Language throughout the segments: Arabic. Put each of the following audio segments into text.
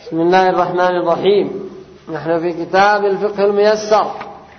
بسم الله الرحمن الرحيم. نحن في كتاب الفقه الميسر.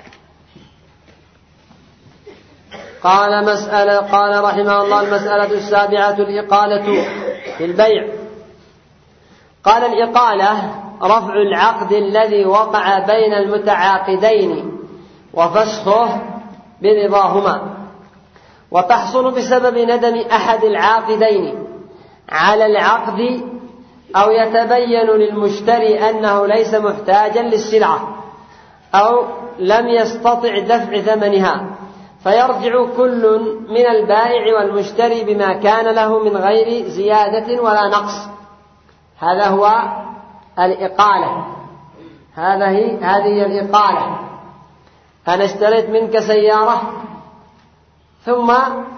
قال رحمه الله: المسألة السابعة الإقالة في البيع. قال: الإقالة رفع العقد الذي وقع بين المتعاقدين وفسخه برضاهما، وتحصل بسبب ندم أحد العاقدين على العقد، أو يتبين للمشتري أنه ليس محتاجا للسلعة أو لم يستطع دفع ثمنها، فيرجع كل من البائع والمشتري بما كان له من غير زيادة ولا نقص. هذا هو الإقالة. هذه الإقالة. أنا اشتريت منك سيارة ثم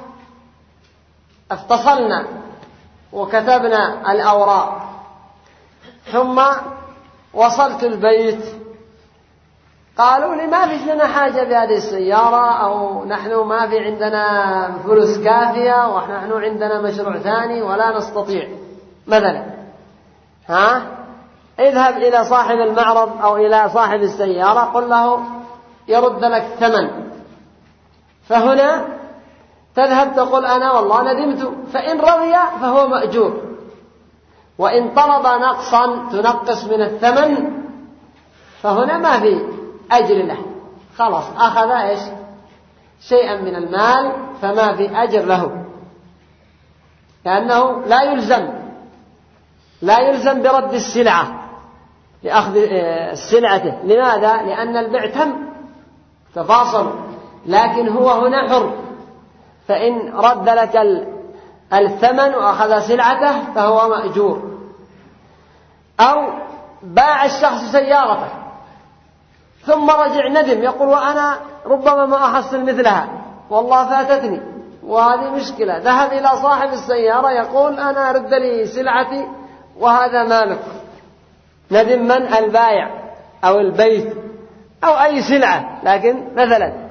اتصلنا وكتبنا الأوراق، ثم وصلت البيت قالوا لي ما فيش لنا حاجة بهذه السيارة، أو نحن ما في عندنا فلوس كافية، ونحن عندنا مشروع ثاني ولا نستطيع مثلا. اذهب إلى صاحب المعرض أو إلى صاحب السيارة قل له يرد لك ثمن. فهنا تذهب تقول أنا والله ندمت، فإن رضي فهو مأجور، وإن طلب نقصا تنقص من الثمن فهنا ما في أجر له، خلاص أخذ شيئا من المال فما في أجر له، لأنه لا يلزم برد السلعة لأخذ سلعته. لماذا؟ لأن البيع تم تفاصل، لكن هو هنا حر، فإن رد لك الثمن وأخذ سلعته فهو مأجور. أو باع الشخص سيارته ثم رجع ندم، يقول وأنا ربما ما أحصل مثلها والله فاتتني وهذه مشكلة. ذهب إلى صاحب السيارة يقول أنا رد لي سلعتي وهذا مالك. ندم من؟ البائع أو البيت أو أي سلعة. لكن مثلا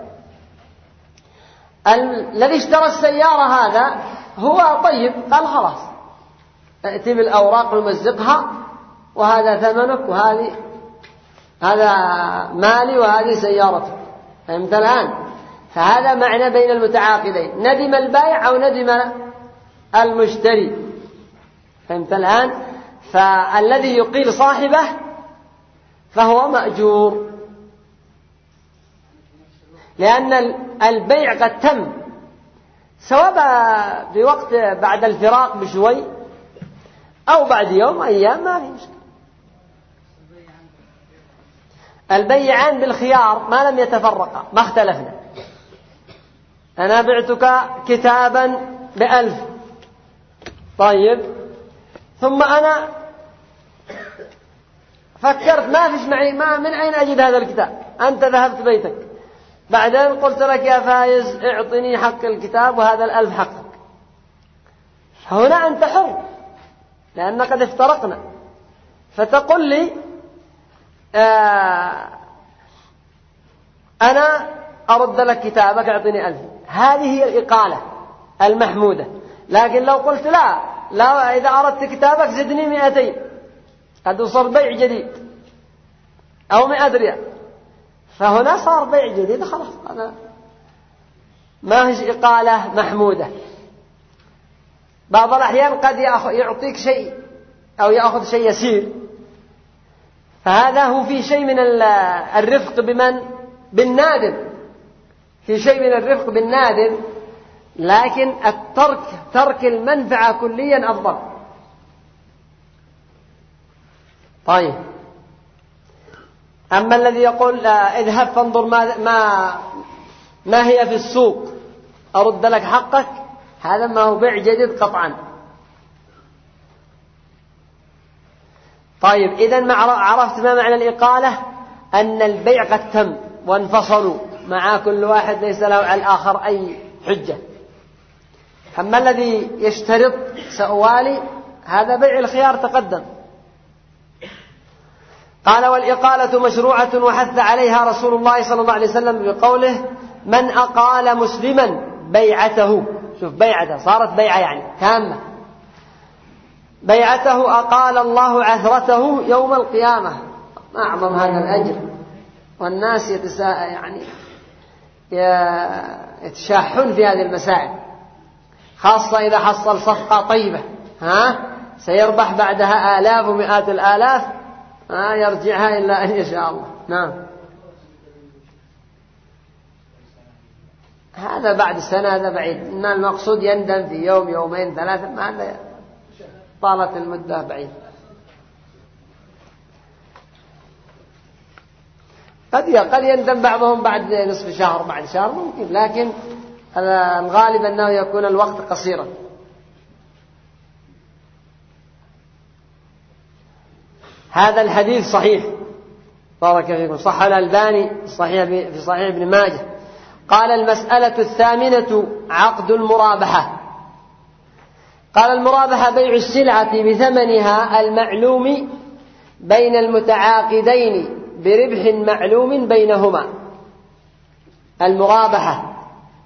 الذي اشترى السيارة هذا هو طيب، قال خلاص ائتي بالأوراق ونمزقها وهذا ثمنك هذا مالي وهذه سيارتك. فهمت الآن؟ فهذا معنى بين المتعاقدين، ندم البائع أو ندم المشتري. فهمت الآن؟ فالذي يقيل صاحبه فهو مأجور، لأن البيع قد تم، سواء في وقت بعد الفراق بشوي أو بعد يوم أيام ما في مشكلة. البيعان بالخيار ما لم يتفرقا، ما اختلفنا. أنا بعتك كتابا ب1000، طيب، ثم أنا فكرت ما فيش معي من أين أجد هذا الكتاب؟ أنت ذهبت بيتك، بعدين قلت لك يا فايز اعطني حق الكتاب وهذا 1000 حقك. هنا أنت حر لأن قد افترقنا، فتقول لي أنا أرد لك كتابك اعطني 1000. هذه هي الإقالة المحمودة. لكن لو قلت لا إذا أردت كتابك زدني 200، قد وصل بيع جديد، أو 100 ريال، فهنا صار بيع جديد، خلاص هذا ما هي إقالة محمودة. بعض الأحيان قد يعطيك شيء أو يأخذ شيء يسير، فهذا هو في شيء من الرفق بالنادم، في شيء من الرفق بالنادم، لكن ترك المنفعة كليا أفضل. طيب، أما الذي يقول اذهب فانظر ما هي في السوق أرد لك حقك، هذا ما هو بيع جديد قطعا. طيب، إذن عرفت ما معنى الإقالة؟ أن البيع قد تم وانفصلوا مع كل واحد ليس له على الآخر أي حجة. أما الذي يشترط سأوالي، هذا بيع الخيار تقدم. قال: والإقالة مشروعة وحث عليها رسول الله صلى الله عليه وسلم بقوله: من أقال مسلما بيعته. شوف، بيعته صارت بيعة يعني تامة. بيعته أقال الله عثرته يوم القيامة. ما أعظم هذا الأجر، والناس يتشاحون في هذه المسائل، خاصة إذا حصل صفقة طيبة سيربح بعدها آلاف ومئات الآلاف يرجعها إلا أن يشاء الله. نعم، هذا بعد سنة، هذا بعيد. إن المقصود يندم في يوم يومين ثلاثة، ما هذا طالت المدة بعيد. قد يندم بعضهم بعد نصف شهر، بعد شهر ممكن، لكن الغالب أنه يكون الوقت قصيرا. هذا الحديث صحيح، بارك فيكم، صح الألباني في صحيح ابن ماجه. قال: المسألة 8 عقد المرابحة. قال: المرابحة بيع السلعة بثمنها المعلوم بين المتعاقدين بربح معلوم بينهما. المرابحة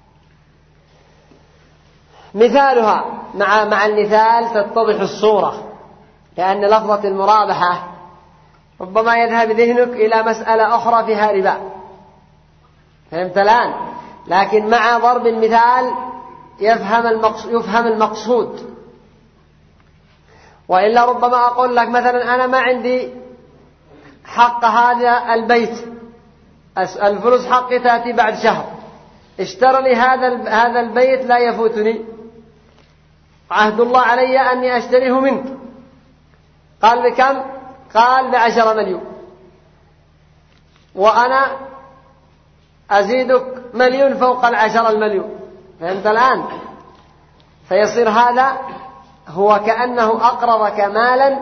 مثالها، مع المثال تتضح الصورة، لأن لفظة المرابحة ربما يذهب ذهنك إلى مسألة أخرى فيها ربا، فهمت الآن؟ لكن مع ضرب المثال يفهم المقصود. وإلا ربما أقول لك مثلا: أنا ما عندي حق هذا البيت، الفلوس حقي تأتي بعد شهر، اشترى لي هذا البيت لا يفوتني، عهد الله علي أني أشتريه منك. قال: بكم؟ قال: ب10 مليون، وأنا أزيدك 1,000,000 فوق 10 مليون. فهمت الآن؟ فيصير هذا هو كأنه أقرضك مالا،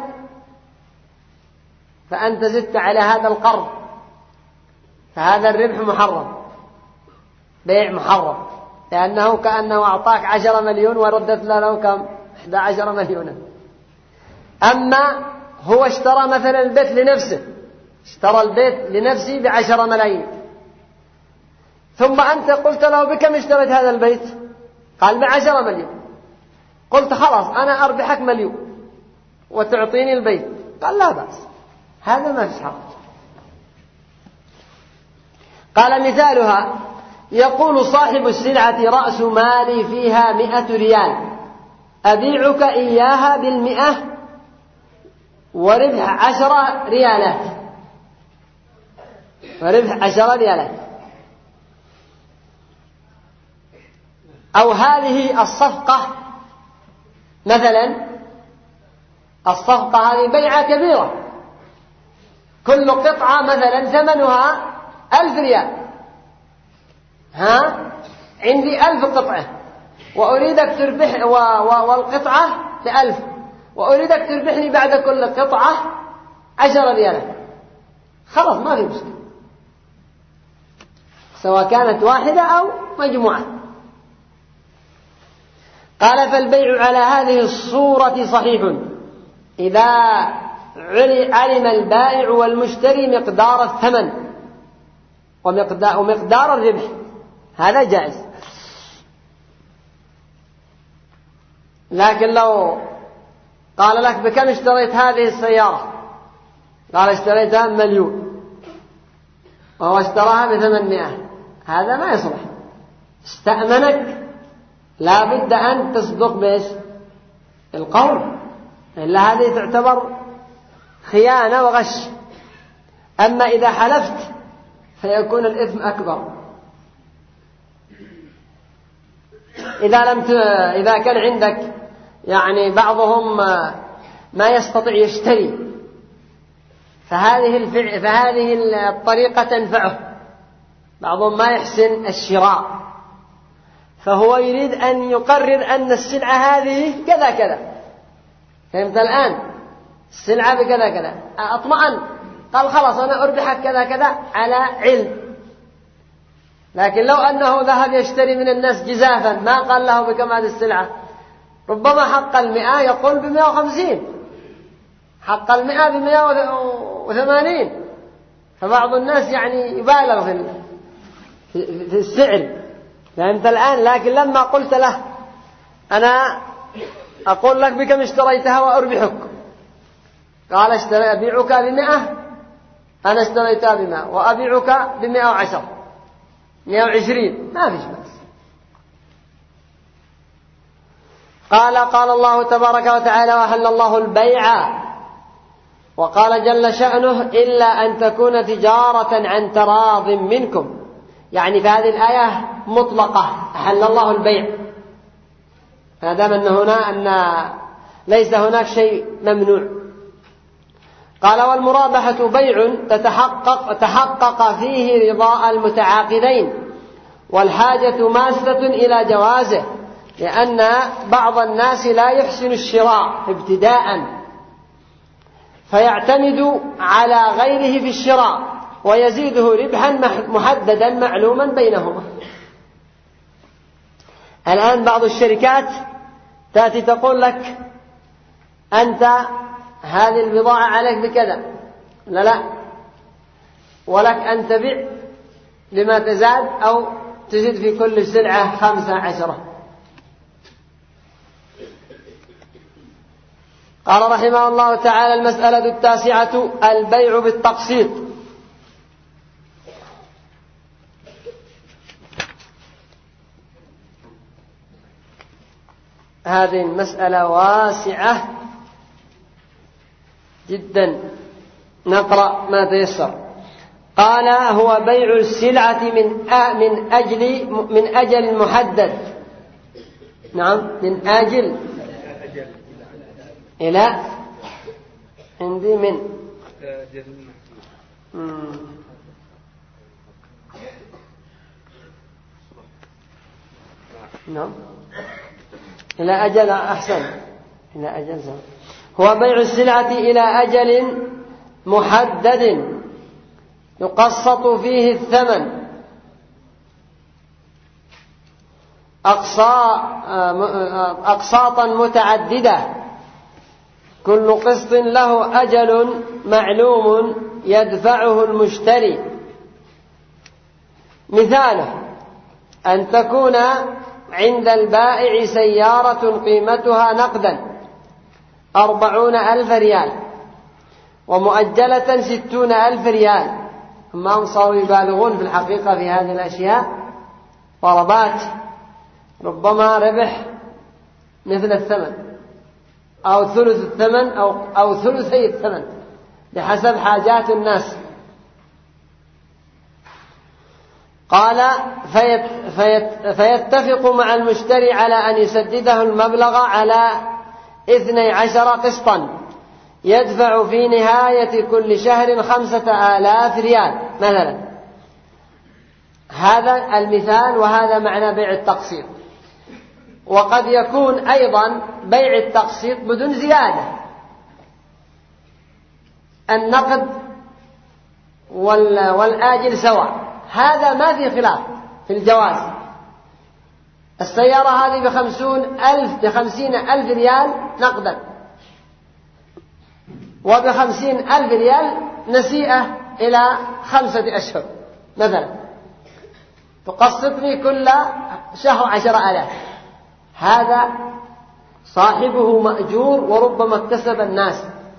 فأنت زدت على هذا القرض، فهذا الربح محرم، بيع محرم، لأنه كأنه أعطاك 10 مليون وردت له كم؟ 11 مليونا. أما هو اشترى مثلا البيت لنفسه، اشترى البيت لنفسه ب10 ملايين، ثم أنت قلت له: بكم اشتريت هذا البيت؟ قال: ب10 مليون. قلت: خلاص أنا أربحك 1,000,000 وتعطيني البيت. قال: لا بأس، هذا ما فيش حرج. قال: مثالها، يقول صاحب السلعة: رأس مالي فيها 100 ريال، أبيعك إياها ب100 وربح 10 ريالات، وربح 10 ريالات. أو هذه الصفقة مثلا، الصفقة هذه بيعة كبيرة، كل قطعة مثلا ثمنها 1000 ريال، عندي 1000 قطعة وأريدك تربح، والقطعة ب1000، وأريدك تربحني بعد كل قطعة 10 ريالات. خلاص ما في مشكلة، سواء كانت واحدة أو مجموعة. قال: فالبيع على هذه الصورة صحيح إذا علم البائع والمشتري مقدار الثمن ومقدار الربح، هذا جائز. لكن لو قال لك: بكم اشتريت هذه السيارة؟ قال: اشتريتها ب1,000,000، وهو اشتراها ب800، هذا ما يصلح. استأمنك، لا بد أن تصدق بإيش؟ القول، إلا هذه تعتبر خيانة وغش. أما إذا حلفت فيكون الإثم أكبر. إذا كان عندك بعضهم ما يستطيع يشتري، فهذه الطريقة تنفعه. بعضهم ما يحسن الشراء، فهو يريد أن يقرر أن السلعة هذه كذا كذا، فهمت الآن؟ السلعة بكذا كذا، أطمئن، قال: خلاص أنا أربحك كذا كذا على علم. لكن لو أنه ذهب يشتري من الناس جزافا، ما قال له بكم هذه السلعة، ربما حق 100 يقول ب150، حق 100 ب180. فبعض الناس يبالغ في السعر، فهمت الآن؟ لكن لما قلت له: أنا أقول لك بكم اشتريتها وأربحك؟ قال أبيعك ب100، أنا اشتريتها ب100 وأبيعك ب110، 120، ما فيش بأس. قال الله تبارك وتعالى: وأحل الله البيع، وقال جل شأنه: إلا أن تكون تجارة عن تراض منكم. يعني في هذه الآية مطلقة، أحل الله البيع، ما دام أن ليس هناك شيء ممنوع. قال: والمرابحة بيع تحقق فيه رضاء المتعاقدين، والحاجة ماسة إلى جوازه، لأن بعض الناس لا يحسن الشراء ابتداء فيعتمد على غيره في الشراء ويزيده ربحا محددا معلوما بينهما. الآن بعض الشركات تأتي تقول لك: أنت هذه البضاعة عليك بكذا، لا، ولك أن تبيع لما تزاد أو تزيد في كل سلعة 15. قال رحمه الله تعالى: المسألة 9: البيع بالتقسيط. هذه المسألة واسعة جدا، نقرأ ما تيسر. قال: هو بيع السلعة من أجل محدد. نعم، من أجل إلى عندي من نعم إلى أجل، أحسن، إلى أجل. هو بيع السلعة إلى أجل محدد يقسط فيه الثمن أقساطا متعددة، كل قسط له أجل معلوم يدفعه المشتري. مثاله: أن تكون عند البائع سيارة قيمتها نقدا 40,000 ريال ومؤجلة 60,000 ريال. هم صاروا يبالغون في الحقيقة في هذه الأشياء، ضربات، ربما ربح مثل الثمن أو ثلث الثمن أو ثلثي الثمن بحسب حاجات الناس. قال: فيتفق مع المشتري على أن يسدده المبلغ على 12 قسطا يدفع في نهاية كل شهر 5,000 ريال مثلا. هذا المثال، وهذا معنى بيع التقسيط. وقد يكون أيضا بيع التقسيط بدون زيادة، النقد والآجل سواء، هذا ما في خلاف في الجواز. السيارة هذه ب50,000 ريال نقدا، وب50,000 ريال نسيئة إلى 5 أشهر مثلا، تقسطني كل شهر 10,000. هذا صاحبه مأجور وربما اكتسب الناس.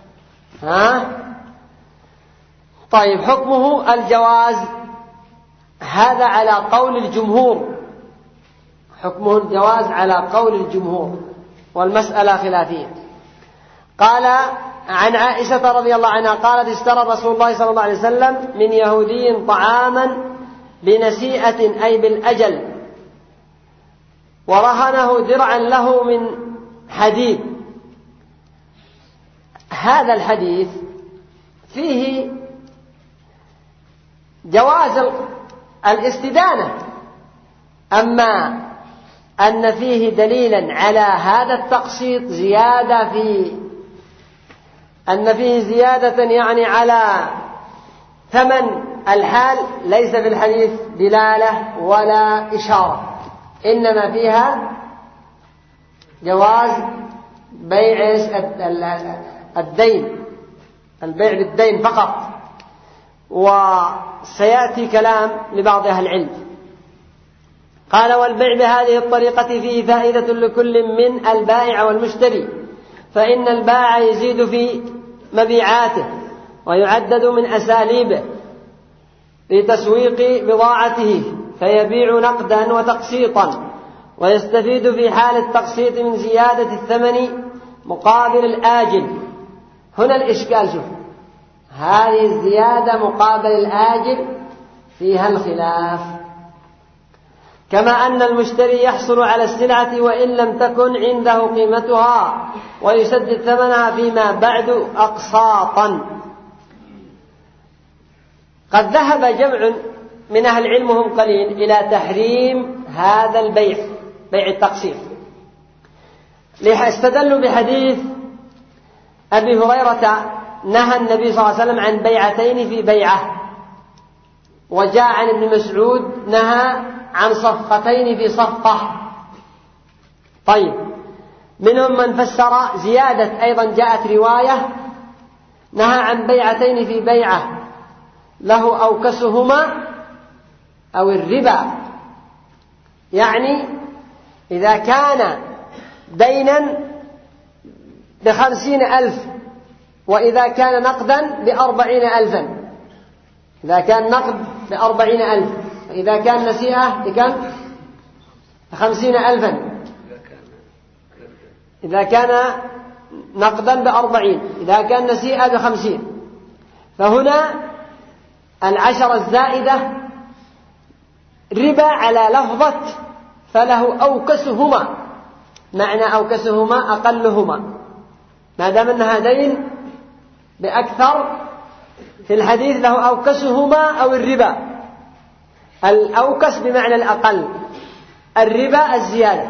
طيب، حكمه الجواز، هذا على قول الجمهور، حكمه الجواز على قول الجمهور، والمسألة خلافية. قال عن عائشة رضي الله عنها قالت: اشترى رسول الله صلى الله عليه وسلم من يهودي طعاما بنسيئة أي بالأجل، ورهنه درعا له من حديد. هذا الحديث فيه جواز الاستدانة، أما أن فيه دليلا على هذا التقسيط زيادة أن فيه زيادة يعني على ثمن الحال، ليس في الحديث دلالة ولا إشارة، إنما فيها جواز بيع الدين، البيع بالدين فقط. وسيأتي كلام لبعض أهل العلم. قال: والبيع بهذه الطريقة فيه فائدة لكل من البائع والمشتري، فإن البائع يزيد في مبيعاته ويعدد من أساليبه في تسويق بضاعته، فيبيع نقدا وتقسيطا، ويستفيد في حال التقسيط من زيادة الثمن مقابل الآجل. هنا الإشكال، شوف هذه الزيادة مقابل الآجل فيها الخلاف. كما أن المشتري يحصل على السلعة وإن لم تكن عنده قيمتها، ويسدد ثمنها فيما بعد أقساطا. قد ذهب جمع من أهل العلم هم قليل إلى تحريم هذا البيع، بيع التقسيط، استدلوا بحديث أبي هريرة نهى النبي صلى الله عليه وسلم عن بيعتين في بيعة، وجاء عن ابن مسعود نهى عن صفقتين في صفقة. طيب، منهم من فسر زيادة، أيضا جاءت رواية نهى عن بيعتين في بيعة له أوكسهما أو الربا، يعني إذا كان دينا ب50,000 وإذا كان نقدا ب40,000، إذا كان نقد ب40,000 وإذا كان نسيئة بكم؟ ب50,000. إذا كان نقدا ب40، إذا كان نسيئة ب50. فهنا 10 الزائدة ربا على لفظة فله أوكسهما، معنى أوكسهما أقلهما، ما دام أنها دين بأكثر، في الحديث له أوكسهما أو الربا. الأوكس بمعنى الأقل، الربا الزيادة.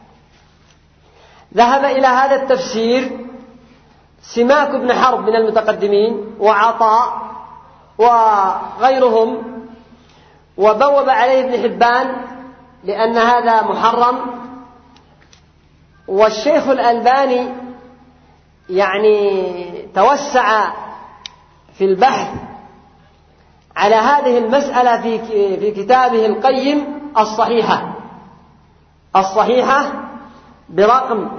ذهب إلى هذا التفسير سماك بن حرب من المتقدمين وعطاء وغيرهم، وبوب عليه ابن حبان لأن هذا محرم. والشيخ الألباني يعني توسع في البحث على هذه المسألة في كتابه القيم الصحيحة برقم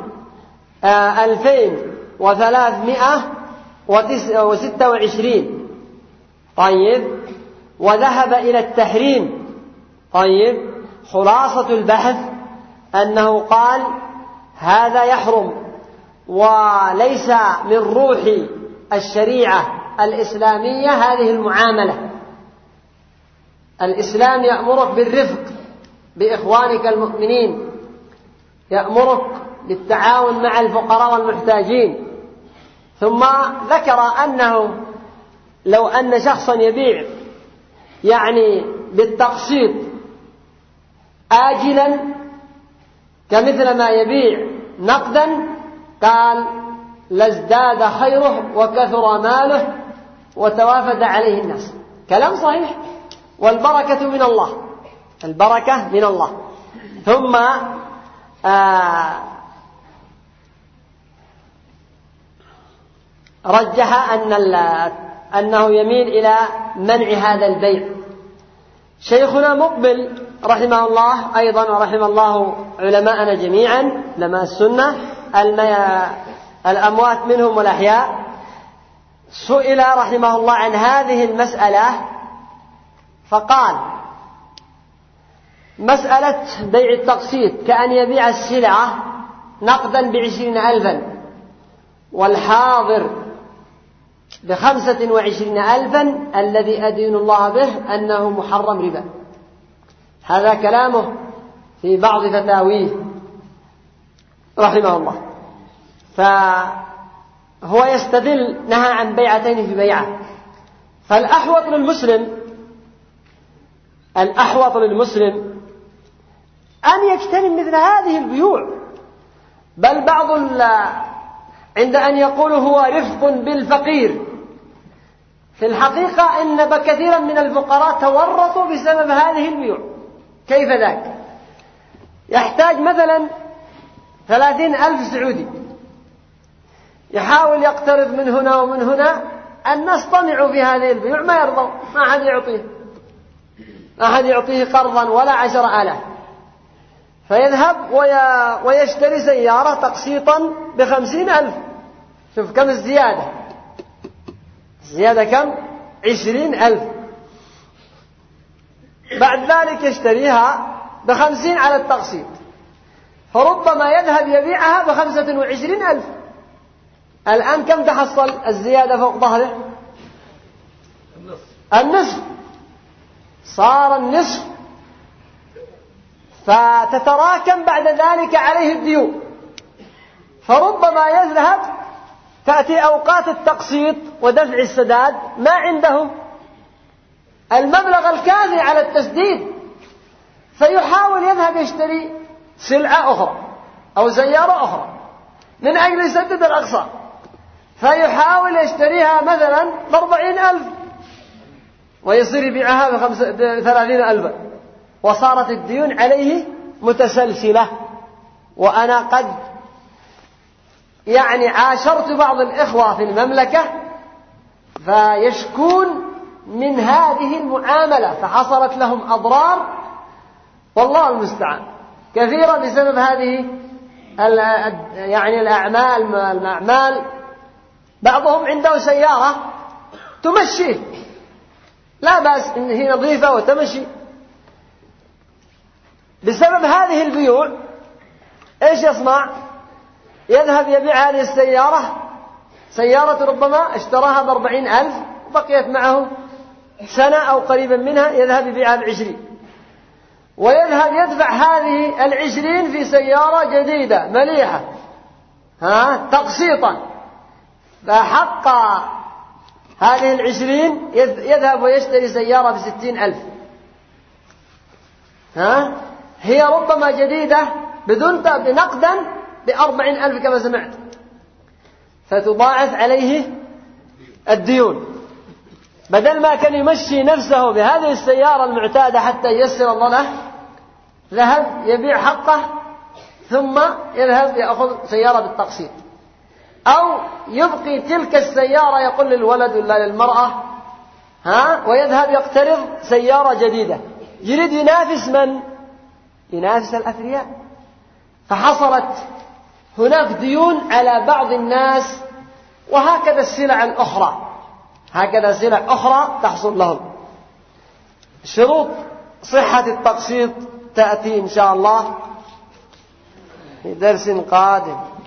2326. طيب، وذهب إلى التحريم. طيب، خلاصة البحث أنه قال هذا يحرم، وليس من روح الشريعة الإسلامية هذه المعاملة. الإسلام يأمرك بالرفق بإخوانك المؤمنين، يأمرك بالتعاون مع الفقراء والمحتاجين. ثم ذكر أنه لو أن شخصا يبيع يعني بالتقسيط آجلا كمثل ما يبيع نقدا، قال لازداد خيره وكثر ماله وتوافد عليه الناس. كلام صحيح، والبركة من الله، البركة من الله. ثم رجح أنه يميل إلى منع هذا البيع. شيخنا مقبل رحمه الله أيضا، ورحم الله علماءنا جميعا علماء السنة الأموات منهم والأحياء، سئل رحمه الله عن هذه المسألة فقال: مسألة بيع التقسيط كأن يبيع السلعة نقدا ب20,000 والحاضر ب25,000 الذي أدين الله به أنه محرم ربا. هذا كلامه في بعض فتاويه رحمه الله. فهو يستدل نهى عن بيعتين في بيعة. فالأحوط للمسلم أن يجتنب مثل هذه البيوع. بل بعض عند أن يقول هو رفق بالفقير، في الحقيقة إن كثيرا من الفقراء تورطوا بسبب هذه البيوع. كيف ذاك؟ يحتاج مثلا 30,000 سعودي، يحاول يقترض من هنا ومن هنا، الناس طمعوا في هذه البيوع ما يرضوا، ما أحد يعطيه قرضا ولا 10,000. فيذهب ويشتري سيارة تقسيطا ب50,000. شوف كم الزيادة، الزيادة كم؟ 20,000. بعد ذلك يشتريها ب50 على التقسيط، فربما يذهب يبيعها ب25,000. الآن كم تحصل الزيادة فوق ظهره؟ النصف، صار النصف. فتتراكم بعد ذلك عليه الديون، فربما يذهب، تأتي أوقات التقسيط ودفع السداد ما عنده المبلغ الكافي على التسديد، فيحاول يذهب يشتري سلعة أخرى أو سيارة أخرى من أجل يسدد الأقساط، فيحاول يشتريها مثلا ب40,000 ويصير يبيعها ب30,000، وصارت الديون عليه متسلسلة. وأنا قد عاشرت بعض الإخوة في المملكة فيشكون من هذه المعاملة، فحصلت لهم أضرار والله المستعان كثيرة بسبب هذه الأعمال. بعضهم عنده سيارة تمشي لا بأس إن هي نظيفة وتمشي، بسبب هذه البيوع إيش يصنع؟ يذهب يبيع هذه السيارة، سيارة ربما اشتراها ب40,000 وبقيت معه سنة أو قريبا منها، يذهب يبيعها ب20، ويذهب يدفع هذه 20 في سيارة جديدة مليحة تقسيطا، فحق هذه 20 يذهب ويشتري سيارة ب60,000. هي ربما جديدة بدون بنقدا ب40,000 كما سمعت، فتضاعف عليه الديون. بدل ما كان يمشي نفسه بهذه السيارة المعتادة حتى ييسر الله له، ذهب يبيع حقه ثم يذهب يأخذ سيارة بالتقسيط، أو يبقي تلك السيارة يقول للولد ولا للمرأة ويذهب يقترض سيارة جديدة، يريد ينافس من؟ ينافس الأثرياء. فحصلت هناك ديون على بعض الناس، وهكذا السلع الأخرى، هكذا سلع أخرى تحصل لهم. شروط صحة التقسيط تأتي إن شاء الله في درس قادم.